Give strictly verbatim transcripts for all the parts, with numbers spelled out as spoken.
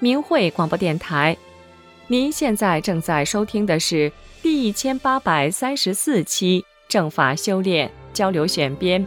明慧广播电台。您现在正在收听的是第一千八百三十四期正法修炼交流选编。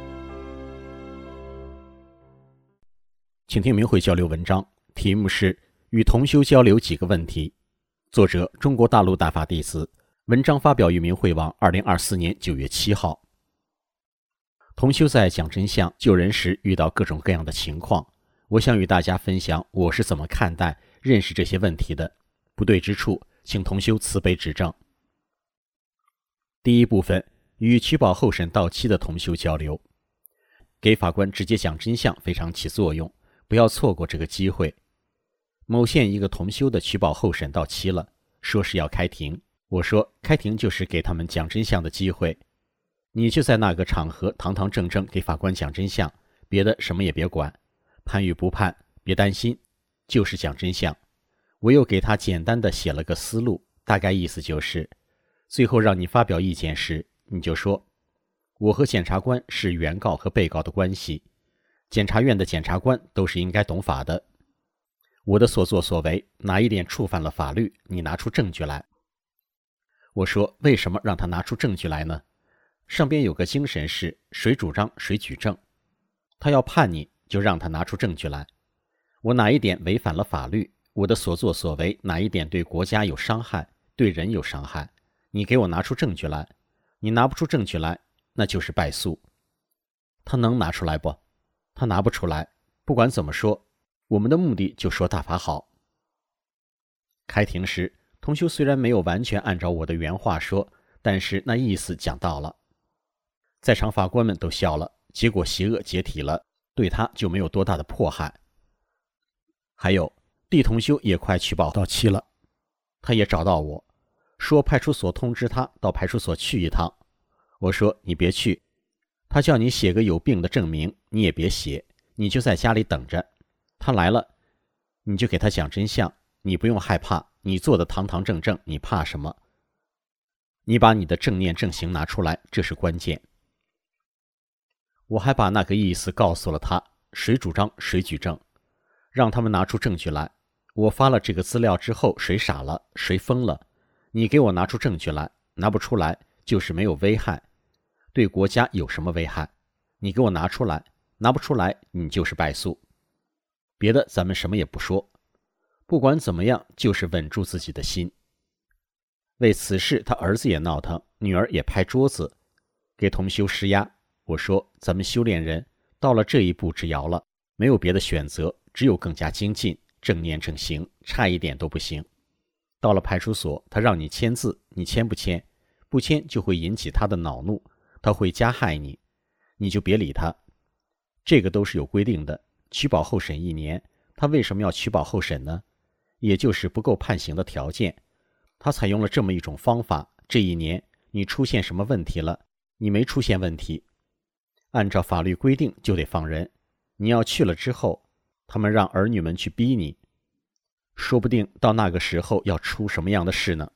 请听明慧交流文章，题目是与同修交流几个问题，作者中国大陆大法弟子，文章发表于明慧网二零二四年九月七号。同修在讲真相救人时遇到各种各样的情况，我想与大家分享我是怎么看待认识这些问题的，不对之处请同修慈悲指正。第一部分，与取保候审到期的同修交流。给法官直接讲真相非常起作用，不要错过这个机会。某县一个同修的取保候审到期了，说是要开庭。我说开庭就是给他们讲真相的机会，你就在那个场合堂堂正正给法官讲真相，别的什么也别管，判与不判别担心，就是讲真相。我又给他简单的写了个思路，大概意思就是最后让你发表意见时，你就说我和检察官是原告和被告的关系，检察院的检察官都是应该懂法的，我的所作所为哪一点触犯了法律，你拿出证据来。我说为什么让他拿出证据来呢？上边有个精神是谁主张谁举证，他要判你就让他拿出证据来。我哪一点违反了法律，我的所作所为哪一点对国家有伤害，对人有伤害，你给我拿出证据来。你拿不出证据来，那就是败诉。他能拿出来不？他拿不出来。不管怎么说，我们的目的就说大法好。开庭时，同修虽然没有完全按照我的原话说，但是那意思讲到了。在场法官们都笑了，结果邪恶解体了，对他就没有多大的迫害。还有D同修也快取保到期了，他也找到我，说派出所通知他到派出所去一趟。我说你别去，他叫你写个有病的证明，你也别写，你就在家里等着，他来了你就给他讲真相，你不用害怕，你做的堂堂正正，你怕什么？你把你的正念正行拿出来，这是关键。我还把那个意思告诉了他，谁主张谁举证，让他们拿出证据来。我发了这个资料之后，谁傻了，谁疯了，你给我拿出证据来，拿不出来就是没有危害，对国家有什么危害，你给我拿出来，拿不出来你就是败诉。别的咱们什么也不说，不管怎么样就是稳住自己的心。为此事他儿子也闹腾，女儿也拍桌子，给同修施压。我说咱们修炼人到了这一步之遥了，没有别的选择，只有更加精进，正念正行，差一点都不行。到了派出所，他让你签字，你签不签？不签就会引起他的恼怒，他会加害你，你就别理他。这个都是有规定的，取保候审一年，他为什么要取保候审呢？也就是不够判刑的条件，他采用了这么一种方法，这一年你出现什么问题了，你没出现问题，按照法律规定就得放人。你要去了之后，他们让儿女们去逼你，说不定到那个时候要出什么样的事呢？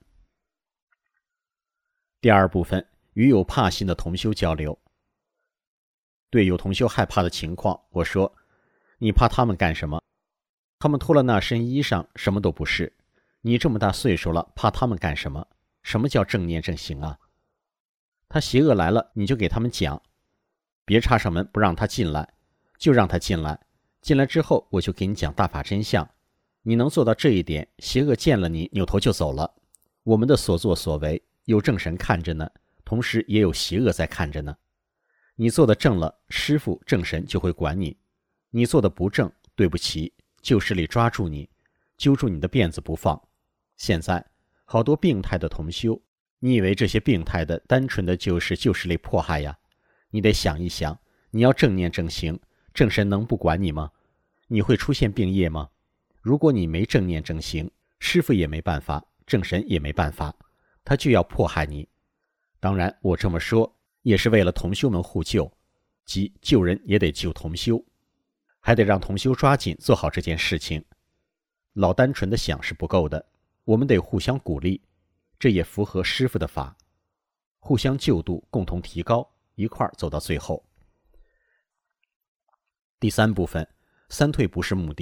第二部分，与有怕心的同修交流。对有同修害怕的情况，我说你怕他们干什么？他们脱了那身衣裳什么都不是，你这么大岁数了，怕他们干什么？什么叫正念正行啊？他邪恶来了，你就给他们讲，别插上门不让他进来，就让他进来，进来之后我就给你讲大法真相。你能做到这一点，邪恶见了你扭头就走了。我们的所作所为有正神看着呢，同时也有邪恶在看着呢。你做的正了，师父正神就会管你，你做的不正，对不起，旧势力抓住你，揪住你的辫子不放。现在好多病态的同修，你以为这些病态的单纯的就是旧势力迫害呀？你得想一想，你要正念正行，正神能不管你吗？你会出现病业吗？如果你没正念正行，师父也没办法，正神也没办法，他就要迫害你。当然我这么说也是为了同修们互救，即救人也得救同修，还得让同修抓紧做好这件事情。老单纯的想是不够的，我们得互相鼓励，这也符合师父的法，互相救度，共同提高，一块儿走到最后。第三部分，三退不是目的，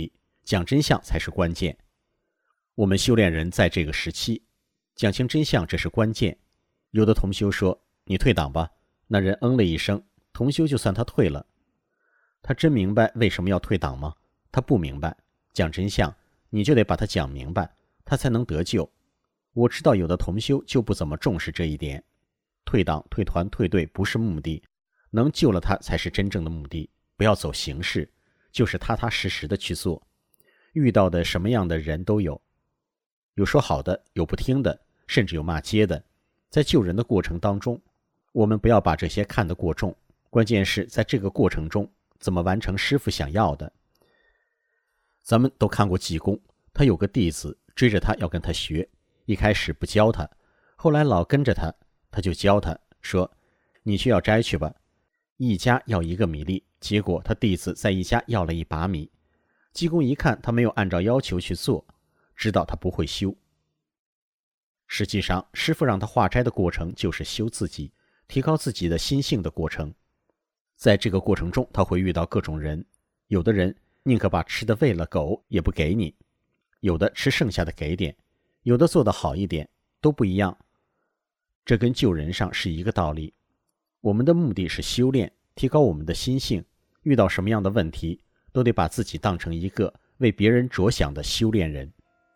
讲真相才是关键。我们修炼人在这个时期，讲清真相这是关键。有的同修说，你退党吧，那人嗯了一声，同修就算他退了。他真明白为什么要退党吗？他不明白。讲真相，你就得把他讲明白，他才能得救。我知道有的同修就不怎么重视这一点。退党、退团、退队不是目的，能救了他才是真正的目的。不要走形式，就是踏踏实实的去做。遇到的什么样的人都有，有说好的，有不听的，甚至有骂街的。在救人的过程当中，我们不要把这些看得过重，关键是在这个过程中怎么完成师父想要的。咱们都看过济公，他有个弟子追着他要跟他学，一开始不教他，后来老跟着他，他就教他说，你去要斋去吧，一家要一个米粒。结果他弟子在一家要了一把米，济公一看他没有按照要求去做，知道他不会修。实际上师父让他化斋的过程就是修自己，提高自己的心性的过程。在这个过程中他会遇到各种人，有的人宁可把吃的喂了狗也不给你，有的吃剩下的给点，有的做得好一点，都不一样。这跟救人上是一个道理。我们的目的是修炼，提高我们的心性，遇到什么样的问题都得把自己当成一个为别人着想的修炼人。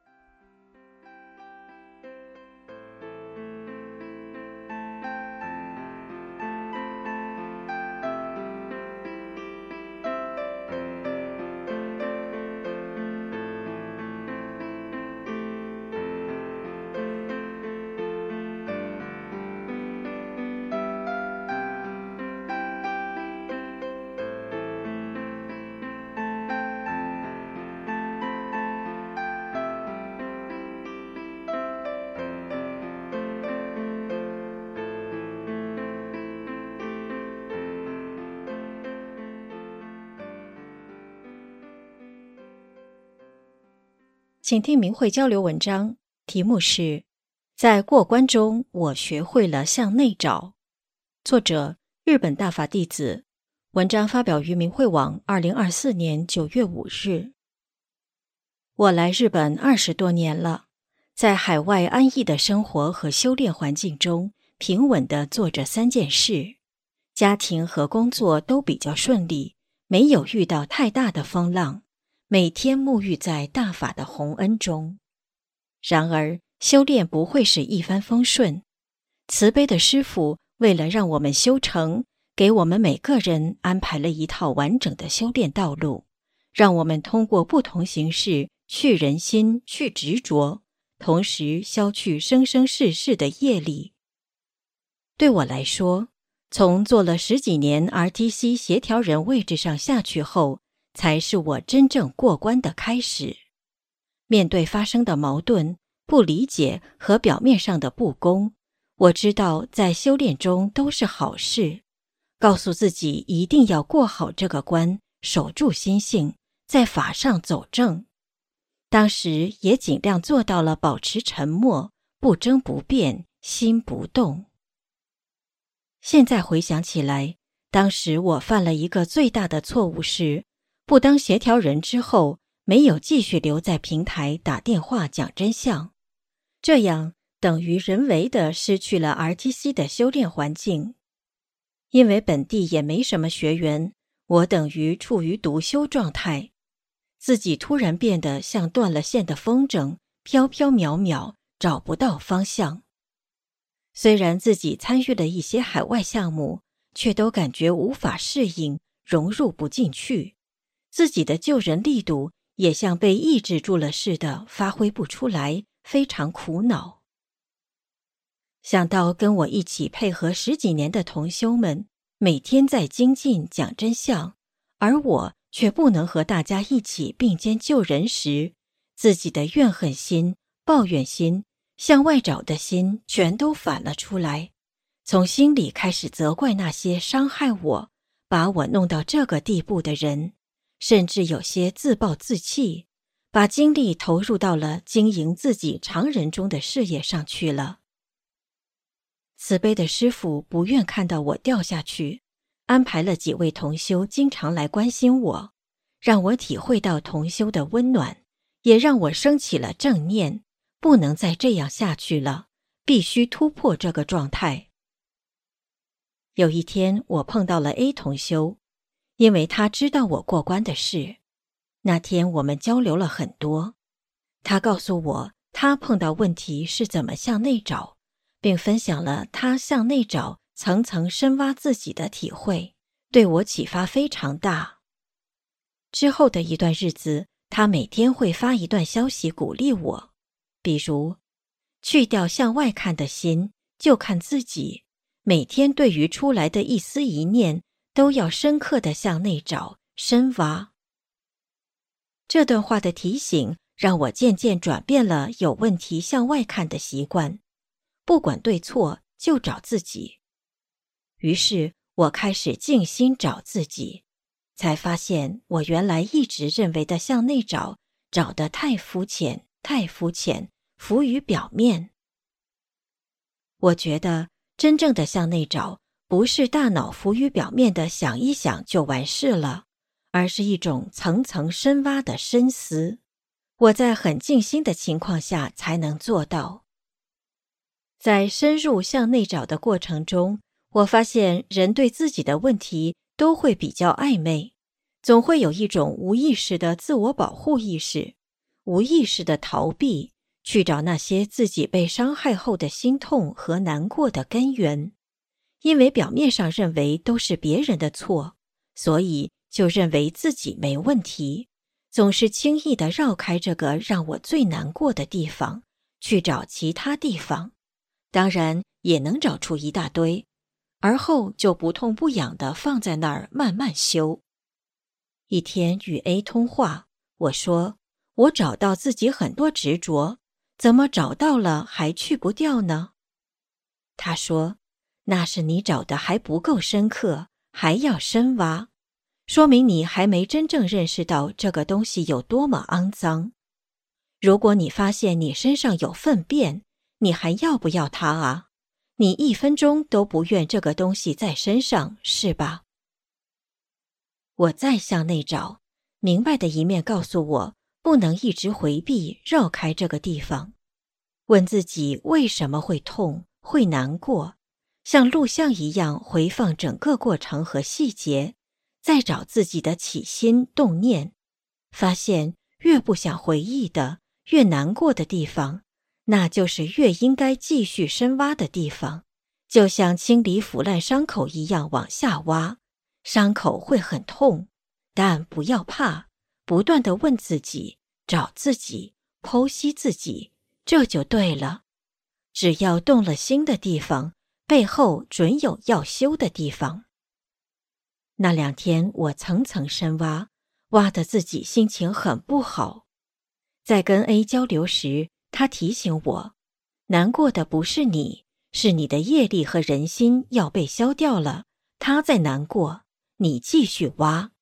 请听明慧交流文章，题目是在过关中我学会了向内找，作者日本大法弟子，文章发表于明慧网二零二四年九月五日。我来日本二十多年了，在海外安逸的生活和修炼环境中，平稳地做着三件事，家庭和工作都比较顺利，没有遇到太大的风浪，每天沐浴在大法的洪恩中。然而修炼不会是一帆风顺，慈悲的师父为了让我们修成，给我们每个人安排了一套完整的修炼道路，让我们通过不同形式去人心、去执着，同时消去生生世世的业力。对我来说，从做了十几年 R T C 协调人位置上下去后，才是我真正过关的开始。面对发生的矛盾、不理解和表面上的不公，我知道在修炼中都是好事，告诉自己一定要过好这个关，守住心性，在法上走正。当时也尽量做到了保持沉默，不争不辩，心不动。现在回想起来，当时我犯了一个最大的错误是，不当协调人之后，没有继续留在平台打电话讲真相，这样等于人为地失去了 R T C 的修炼环境。因为本地也没什么学员，我等于处于独修状态，自己突然变得像断了线的风筝，飘飘渺渺，找不到方向。虽然自己参与了一些海外项目，却都感觉无法适应，融入不进去，自己的救人力度也像被抑制住了似的，发挥不出来，非常苦恼。想到跟我一起配合十几年的同修们，每天在精进讲真相，而我却不能和大家一起并肩救人时，自己的怨恨心、抱怨心、向外找的心全都反了出来，从心里开始责怪那些伤害我、把我弄到这个地步的人，甚至有些自暴自弃，把精力投入到了经营自己常人中的事业上去了。慈悲的师父不愿看到我掉下去，安排了几位同修经常来关心我， 让我体会到同修的温暖，也让我升起了正念，不能再这样下去了，必须突破这个状态。有一天，我碰到了 A 同修，因为他知道我过关的事。那天我们交流了很多，他告诉我他碰到问题是怎么向内找，并分享了他向内找层层深挖自己的体会，对我启发非常大。之后的一段日子，他每天会发一段消息鼓励我，比如去掉向外看的心，就看自己，每天对于出来的一丝一念都要深刻地向内找深挖。这段话的提醒让我渐渐转变了有问题向外看的习惯，不管对错就找自己。于是我开始静心找自己，才发现我原来一直认为的向内找，找得太肤浅，太肤浅，浮于表面。我觉得真正的向内找，不是大脑浮于表面的想一想就完事了，而是一种层层深挖的深思。我在很静心的情况下才能做到。在深入向内找的过程中，我发现人对自己的问题都会比较暧昧，总会有一种无意识的自我保护意识，无意识的逃避，去找那些自己被伤害后的心痛和难过的根源。因为表面上认为都是别人的错，所以就认为自己没问题，总是轻易地绕开这个让我最难过的地方，去找其他地方。当然也能找出一大堆，而后就不痛不痒地放在那儿慢慢修。一天与 A 通话，我说，我找到自己很多执着，怎么找到了还去不掉呢？他说，那是你找的还不够深刻，还要深挖，说明你还没真正认识到这个东西有多么肮脏。如果你发现你身上有粪便，你还要不要它啊？你一分钟都不愿这个东西在身上，是吧？我再向内找，明白的一面告诉我，不能一直回避绕开这个地方。问自己为什么会痛，会难过，像录像一样回放整个过程和细节，再找自己的起心动念，发现越不想回忆的，越难过的地方，那就是越应该继续深挖的地方，就像清理腐烂伤口一样往下挖，伤口会很痛，但不要怕，不断地问自己，找自己，剖析自己，这就对了。只要动了心的地方，背后准有要修的地方。那两天我层层深挖，挖得自己心情很不好。在跟 A 交流时，他提醒我，难过的不是你，是你的业力和人心要被消掉了，他在难过，你继续挖。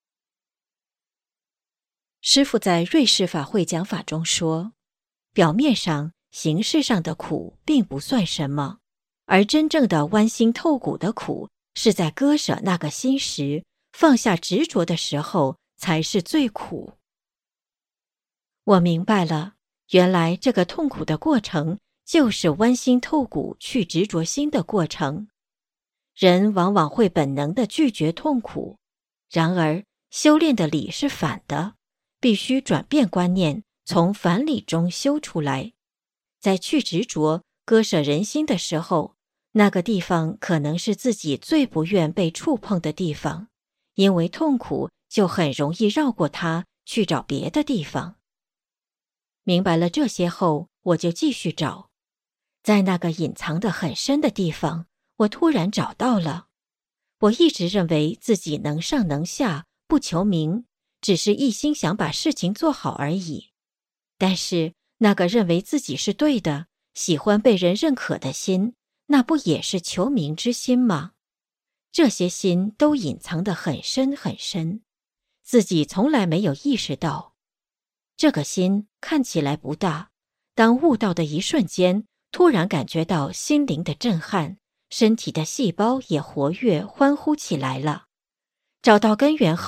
师父在瑞士法会讲法中说，表面上形式上的苦并不算什么，而真正的剜心透骨的苦，是在割舍那个心时，放下执着的时候，才是最苦。我明白了，原来这个痛苦的过程，就是剜心透骨去执着心的过程。人往往会本能地拒绝痛苦，然而修炼的理是反的，必须转变观念，从反理中修出来。在去执着、割舍人心的时候，那个地方可能是自己最不愿被触碰的地方，因为痛苦就很容易绕过它，去找别的地方。明白了这些后，我就继续找。在那个隐藏得很深的地方，我突然找到了。我一直认为自己能上能下，不求名，只是一心想把事情做好而已。但是那个认为自己是对的，喜欢被人认可的心，那不也是求名之心吗？这些心都隐藏得很深很深，自己从来没有意识到。这个心看起来不大，当悟到的一瞬间，突然感觉到心灵的震撼，身体的细胞也活跃欢呼起来了。找到根源后，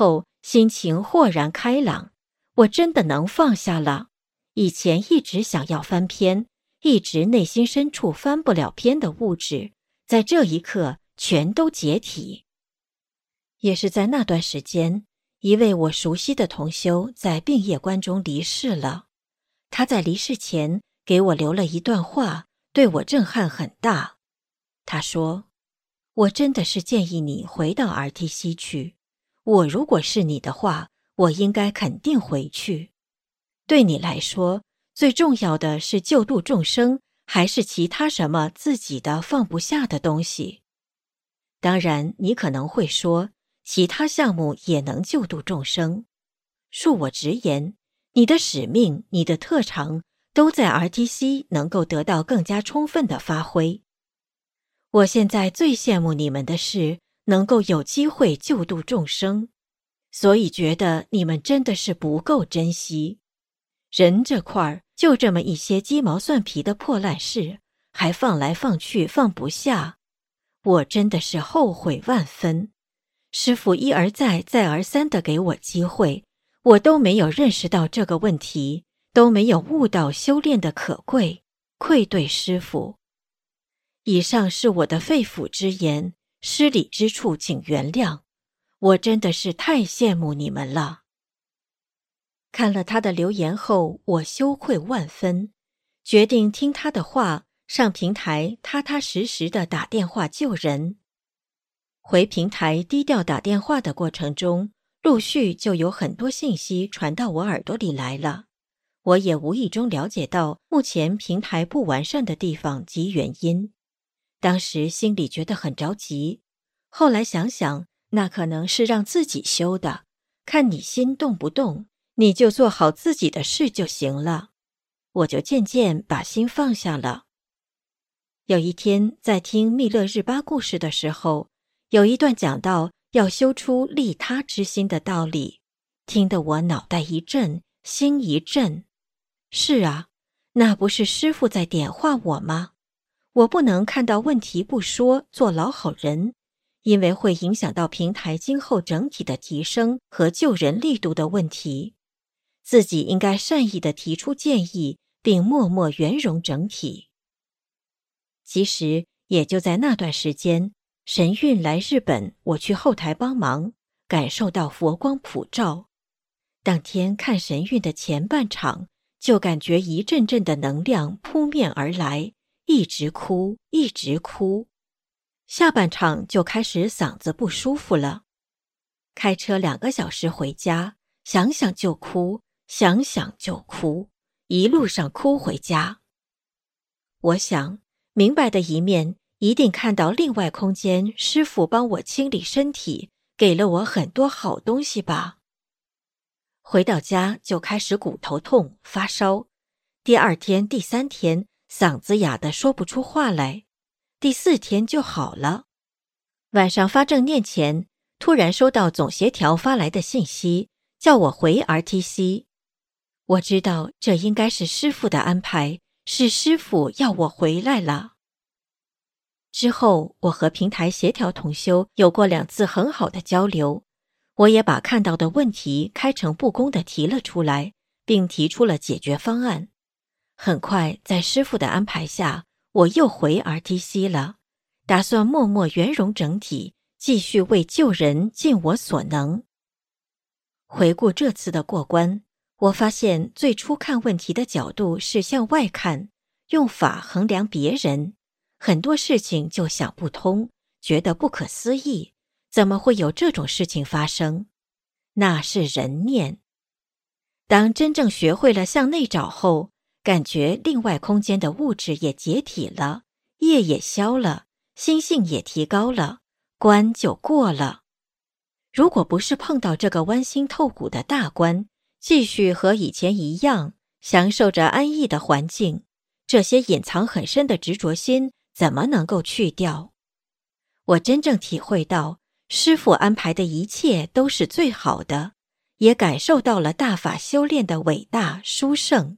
心情豁然开朗，我真的能放下了。以前一直想要翻篇，一直内心深处翻不了篇的物质，在这一刻全都解体。也是在那段时间，一位我熟悉的同修在病业关中离世了。他在离世前给我留了一段话，对我震撼很大。他说，我真的是建议你回到 R T C 去，我如果是你的话，我应该肯定回去。对你来说，最重要的是救度众生，还是其他什么自己的放不下的东西？当然，你可能会说，其他项目也能救度众生。恕我直言，你的使命、你的特长都在 R T C 能够得到更加充分的发挥。我现在最羡慕你们的是能够有机会救度众生，所以觉得你们真的是不够珍惜。人这块儿就这么一些鸡毛蒜皮的破烂事，还放来放去放不下，我真的是后悔万分。师父一而再再而三地给我机会，我都没有认识到这个问题，都没有悟到修炼的可贵，愧对师父。以上是我的肺腑之言，失礼之处请原谅，我真的是太羡慕你们了。看了他的留言后，我羞愧万分，决定听他的话，上平台踏踏实实地打电话救人。回平台低调打电话的过程中，陆续就有很多信息传到我耳朵里来了。我也无意中了解到目前平台不完善的地方及原因。当时心里觉得很着急，后来想想，那可能是让自己修的，看你心动不动，你就做好自己的事就行了。我就渐渐把心放下了。有一天在听密勒日巴故事的时候，有一段讲到要修出利他之心的道理，听得我脑袋一震，心一震。是啊，那不是师父在点化我吗？我不能看到问题不说，做老好人，因为会影响到平台今后整体的提升和救人力度的问题。自己应该善意地提出建议，并默默圆融整体。其实也就在那段时间，神韵来日本，我去后台帮忙，感受到佛光普照。当天看神韵的前半场，就感觉一阵阵的能量扑面而来，一直哭，一直哭。下半场就开始嗓子不舒服了。开车两个小时回家，想想就哭，想想就哭，一路上哭回家。我想，明白的一面一定看到另外空间师父帮我清理身体，给了我很多好东西吧。回到家就开始骨头痛、发烧，第二天、第三天嗓子哑得说不出话来，第四天就好了。晚上发正念前，突然收到总协调发来的信息，叫我回 R T C。我知道这应该是师父的安排，是师父要我回来了。之后，我和平台协调同修有过两次很好的交流，我也把看到的问题开诚布公地提了出来，并提出了解决方案。很快，在师父的安排下，我又回 R T C 了，打算默默圆融整体，继续为救人尽我所能。回顾这次的过关，我发现最初看问题的角度是向外看，用法衡量别人，很多事情就想不通，觉得不可思议，怎么会有这种事情发生？那是人念。当真正学会了向内找后，感觉另外空间的物质也解体了，业也消了，心性也提高了，关就过了。如果不是碰到这个剜心透骨的大关，继续和以前一样，享受着安逸的环境，这些隐藏很深的执着心怎么能够去掉？我真正体会到，师父安排的一切都是最好的，也感受到了大法修炼的伟大殊胜。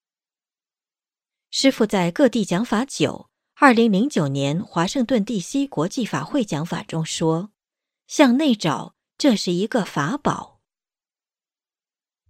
师父在各地讲法九，二零零九年华盛顿 D C 国际法会讲法中说，向内找，这是一个法宝。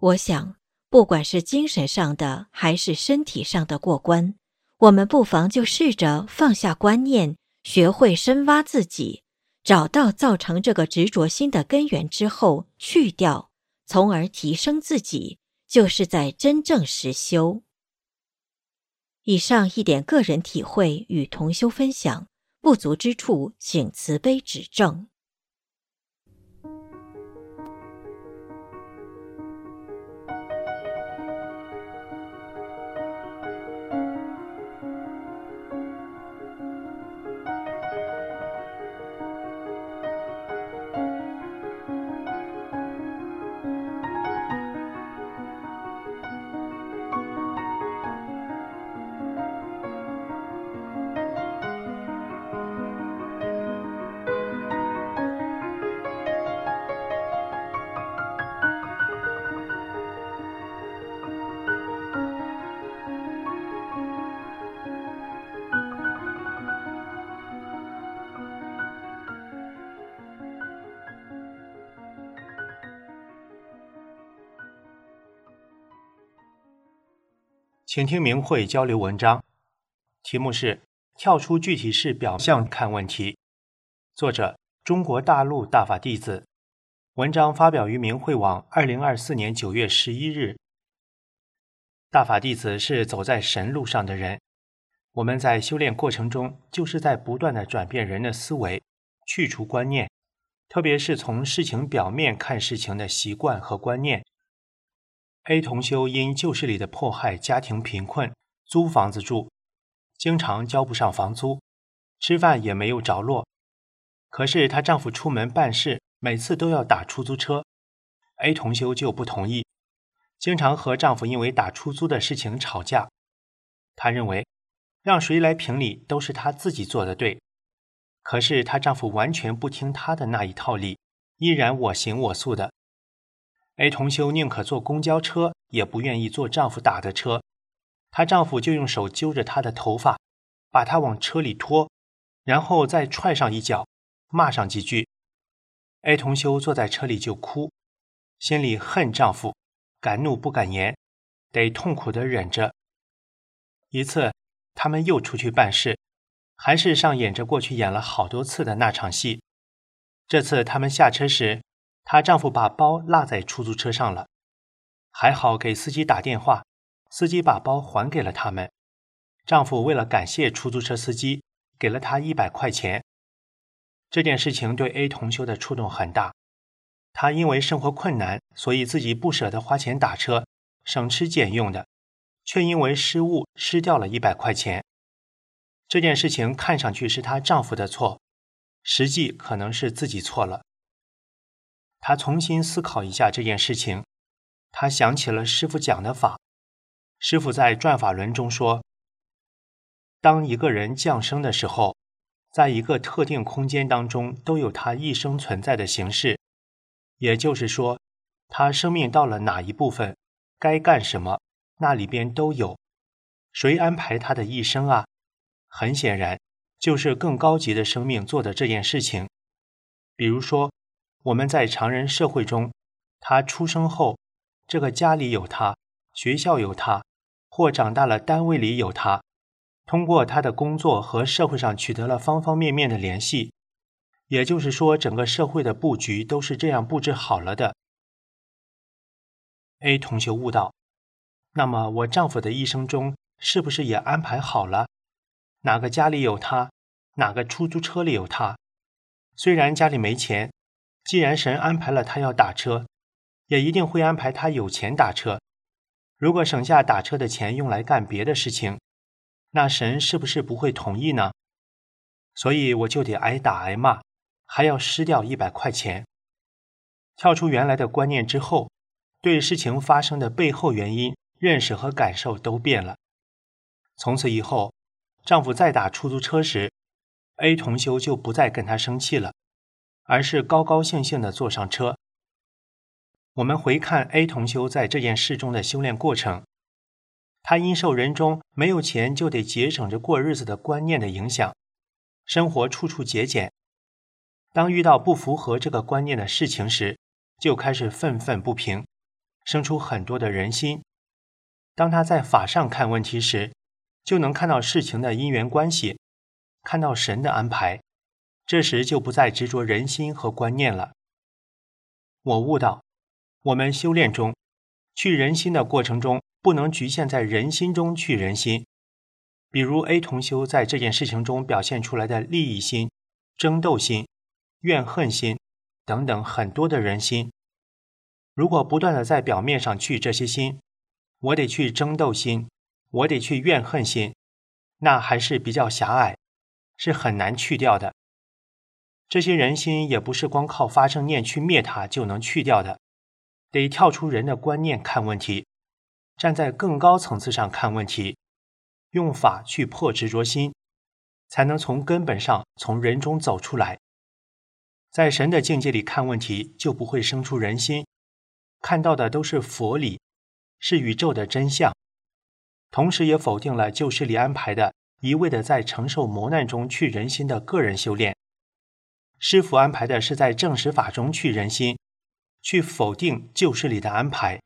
我想，不管是精神上的还是身体上的过关，我们不妨就试着放下观念，学会深挖自己，找到造成这个执着心的根源之后去掉，从而提升自己，就是在真正实修。以上一点个人体会与同修分享，不足之处请慈悲指正。 请听明慧交流文章，题目是跳出具体事表象看问题，作者中国大陆大法弟子，文章发表于明慧网二零二四年九月十一日。大法弟子是走在神路上的人，我们在修炼过程中就是在不断地转变人的思维，去除观念，特别是从事情表面看事情的习惯和观念。A 同修因旧势力的迫害，家庭贫困，租房子住，经常交不上房租，吃饭也没有着落。可是她丈夫出门办事，每次都要打出租车， A 同修就不同意，经常和丈夫因为打出租的事情吵架。她认为让谁来评理都是她自己做的对，可是她丈夫完全不听她的那一套理，依然我行我素的。A 同修宁可坐公交车，也不愿意坐丈夫打的车，她丈夫就用手揪着她的头发，把她往车里拖，然后再踹上一脚，骂上几句。A 同修坐在车里就哭，心里恨丈夫，敢怒不敢言，得痛苦地忍着。一次他们又出去办事，还是上演着过去演了好多次的那场戏。这次他们下车时，她丈夫把包落在出租车上了，还好给司机打电话，司机把包还给了他们。丈夫为了感谢出租车司机，给了她一百块钱。这件事情对 A 同修的触动很大，她因为生活困难，所以自己不舍得花钱打车，省吃俭用的，却因为失误失掉了一百块钱。这件事情看上去是她丈夫的错，实际可能是自己错了。她重新思考一下这件事情，她想起了师父讲的法。师父在转法轮中说，当一个人降生的时候，在一个特定空间当中都有他一生存在的形式，也就是说，他生命到了哪一部分，该干什么，那里边都有。谁安排他的一生啊？很显然，就是更高级的生命做的这件事情。比如说，我们在常人社会中，他出生后，这个家里有他，学校有他，或长大了单位里有他，通过他的工作和社会上取得了方方面面的联系，也就是说，整个社会的布局都是这样布置好了的。A 同学悟道，那么我丈夫的一生中是不是也安排好了？哪个家里有他，哪个出租车里有他？虽然家里没钱，既然神安排了他要打车，也一定会安排他有钱打车。如果省下打车的钱用来干别的事情，那神是不是不会同意呢？所以我就得挨打挨骂，还要失掉一百块钱。跳出原来的观念之后，对事情发生的背后原因认识和感受都变了。从此以后，丈夫在打出租车时， A 同修就不再跟他生气了，而是高高兴兴地坐上车。我们回看 A 同修在这件事中的修炼过程，他因受人中没有钱就得节省着过日子的观念的影响，生活处处节俭。当遇到不符合这个观念的事情时，就开始愤愤不平， 生出很多的人心。当他在法上看问题时，就能看到事情的因缘关系，看到神的安排，这时就不再执着人心和观念了。我悟到，我们修炼中去人心的过程中，不能局限在人心中去人心。比如 A 同修在这件事情中表现出来的利益心、争斗心、怨恨心等等很多的人心，如果不断的在表面上去这些心，我得去争斗心，我得去怨恨心，那还是比较狭隘，是很难去掉的。这些人心也不是光靠发生念去灭它就能去掉的，得跳出人的观念看问题，站在更高层次上看问题，用法去破执着心，才能从根本上从人中走出来。在神的境界里看问题，就不会生出人心，看到的都是佛理，是宇宙的真相，同时也否定了旧世里安排的一味的在承受磨难中去人心的个人修炼。师父安排的是在正实法中去人心，去否定旧世里的安排。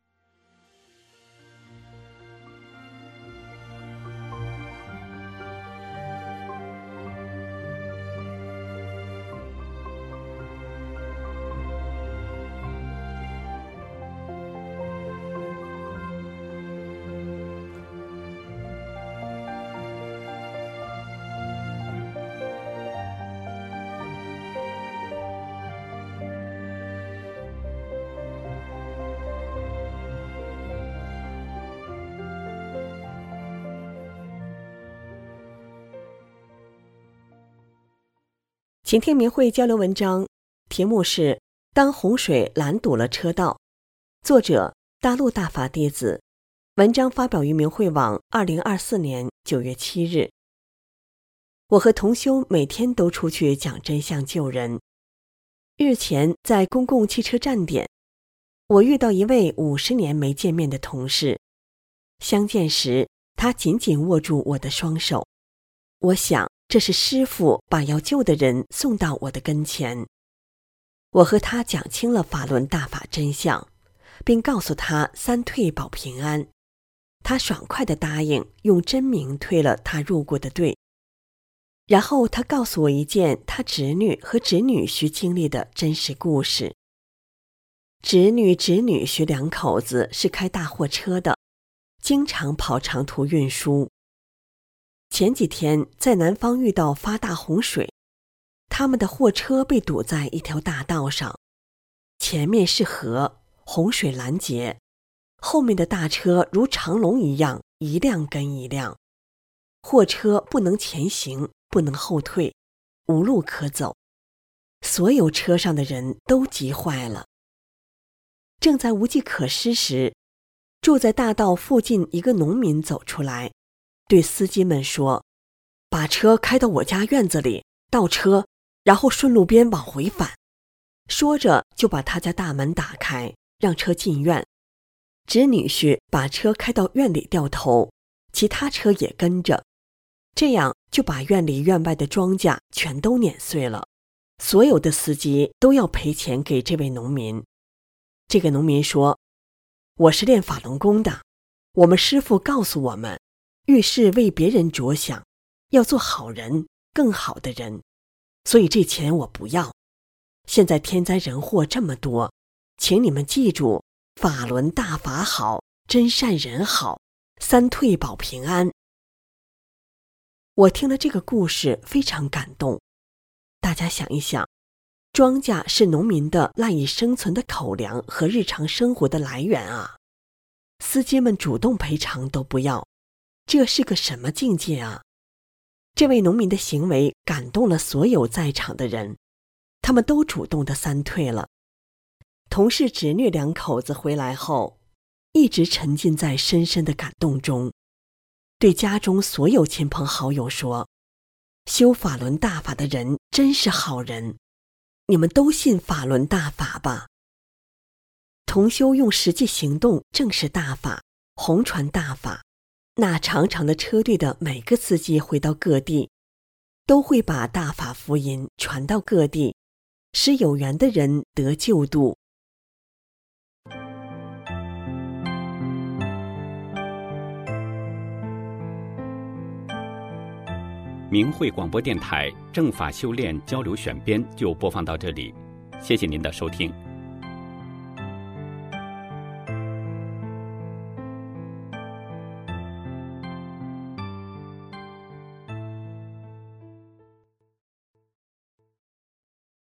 请听明慧交流文章，题目是《当洪水拦堵了车道》，作者大陆大法弟子，文章发表于明慧网二零二四年九月七日。我和同修每天都出去讲真相救人。日前在公共汽车站点，我遇到一位五十年没见面的同事，相见时他紧紧握住我的双手，我想这是师父把要救的人送到我的跟前。我和他讲清了法轮大法真相，并告诉他三退保平安。他爽快地答应用真名退了他入过的队。然后他告诉我一件他侄女和侄女婿经历的真实故事。侄女侄女婿两口子是开大货车的，经常跑长途运输。前几天在南方遇到发大洪水，他们的货车被堵在一条大道上，前面是河，洪水拦截，后面的大车如长龙一样一辆跟一辆，货车不能前行，不能后退，无路可走，所有车上的人都急坏了。正在无计可施时，住在大道附近一个农民走出来，对司机们说，把车开到我家院子里，倒车，然后顺路边往回返。说着就把他家大门打开，让车进院。侄女婿把车开到院里掉头，其他车也跟着，这样就把院里院外的庄稼全都碾碎了。所有的司机都要赔钱给这位农民。这个农民说，我是练法轮功的，我们师父告诉我们，遇事为别人着想，要做好人，更好的人，所以这钱我不要。现在天灾人祸这么多，请你们记住，法轮大法好，真善人好，三退保平安。我听了这个故事非常感动。大家想一想，庄稼是农民的赖以生存的口粮和日常生活的来源啊，司机们主动赔偿都不要，这是个什么境界啊？这位农民的行为感动了所有在场的人，他们都主动的三退了。同事侄女两口子回来后，一直沉浸在深深的感动中，对家中所有亲朋好友说，修法轮大法的人真是好人，你们都信法轮大法吧。同修用实际行动证实大法，弘传大法，那长长的车队的每个司机回到各地，都会把大法福音传到各地，使有缘的人得救度。 明慧广播电台正法修炼交流选编就播放到这里，谢谢您的收听。